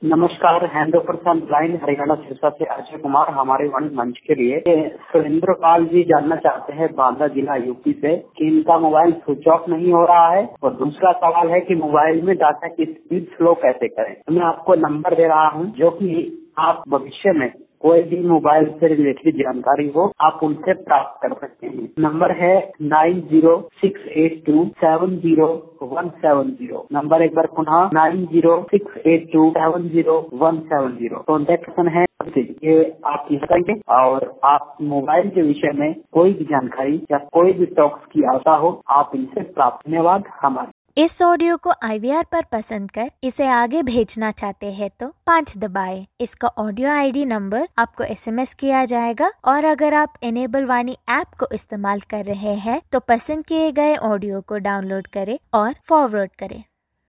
नमस्कार, hand over line Haryana Sirsa से अजय कुमार हमारे वन मंच के लिए सुरेंद्र पाल जी जानना चाहते हैं बांदा जिला यूपी से कि इनका मोबाइल स्विच ऑफ नहीं हो रहा है और दूसरा सवाल है कि मोबाइल में डाटा की स्पीड स्लो कैसे करें। मैं आपको नंबर दे रहा हूं जो कि आप भविष्य में कोई भी मोबाइल से रिलेटेड जानकारी हो आप उनसे प्राप्त कर सकते हैं। नंबर है 9068270170। नंबर एक बार पुनः 9068270170। कॉन्टेक्ट है ये आप लिख सकेंगे और आप मोबाइल के विषय में कोई भी जानकारी या कोई भी टॉक्स की आवश्यकता हो आप इनसे प्राप्त। धन्यवाद। हमारे इस ऑडियो को IVR पर पसंद कर इसे आगे भेजना चाहते हैं तो 5 दबाएं। इसका ऑडियो ID नंबर आपको SMS किया जाएगा और अगर आप इनेबल वाणी ऐप को इस्तेमाल कर रहे हैं तो पसंद किए गए ऑडियो को डाउनलोड करें और फॉरवर्ड करें।